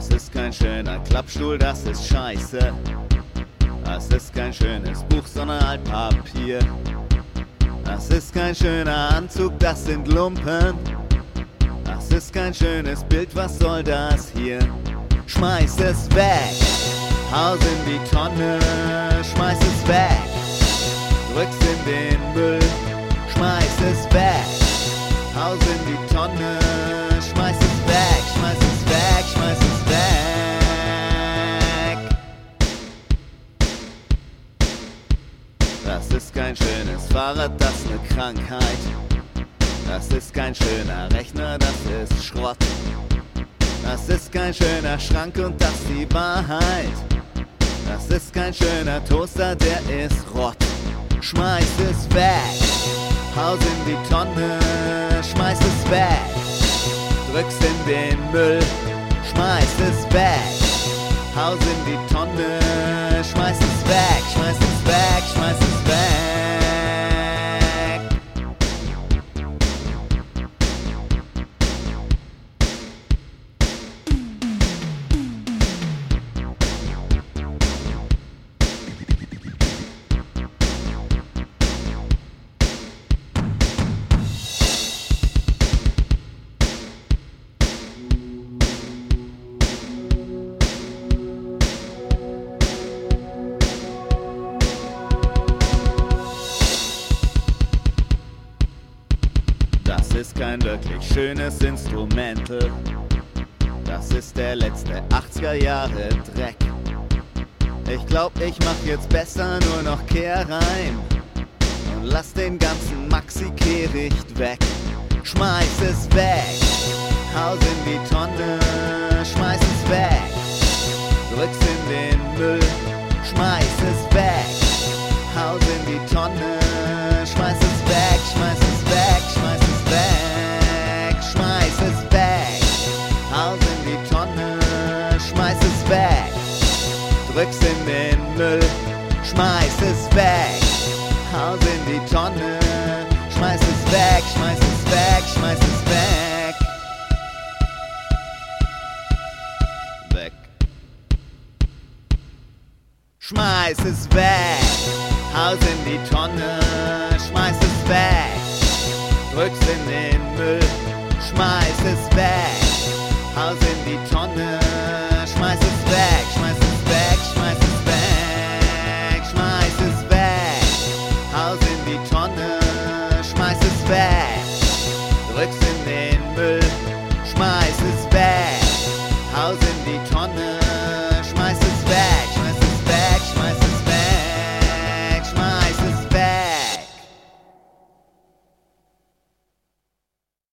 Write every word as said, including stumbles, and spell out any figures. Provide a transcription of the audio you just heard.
Das ist kein schöner Klappstuhl, das ist scheiße. Das ist kein schönes Buch, sondern Altpapier. Das ist kein schöner Anzug, das sind Lumpen. Das ist kein schönes Bild, was soll das hier? Schmeiß es weg, haus in die Tonne, schmeiß es weg, drück's in den Müll, schmeiß es weg, haus in die Tonne, schmeiß es weg, schmeiß es weg, schmeiß es weg. Das ist kein schönes Fahrrad, das ist eine Krankheit. Das ist kein schöner Rechner, das ist Schrott. Das ist kein schöner Schrank und das ist die Wahrheit. Das ist kein schöner Toaster, der ist Rott. Schmeiß es weg, haus in die Tonne, schmeiß es weg, drück's in den Müll, schmeiß es weg, haus in die Tonne, schmeiß es weg, schmeiß es weg, schmeiß es weg. Das ist kein wirklich schönes Instrumental. Das ist der letzte achtziger Jahre Dreck. Ich glaub, ich mach jetzt besser nur noch Kehrreim und lass den ganzen Maxi-Kehricht weg. Schmeiß es weg, haus in die Tonne, schmeiß es weg, drück's in den Müll, schmeiß es weg, haus in die Tonne, schmeiß es weg, schmeiß es weg, schmeiß es weg, schmeiß es weg, haus in die Tonne, schmeiß es weg, drück's in den Müll, schmeiß es weg, haus in die Tonne, schmeiß es weg, schmeiß es weg, schmeiß es weg. Weg. Schmeiß es weg, haus in die Tonne, schmeiß es weg, drück's in den Müll, schmeiß es weg, haus in die Tonne, schmeiß es weg, schmeiß es weg, schmeiß es weg, schmeiß es weg, haus in die Tonne, schmeiß es weg, drück's in den Müll, schmeiß es weg, haus in die Tonne.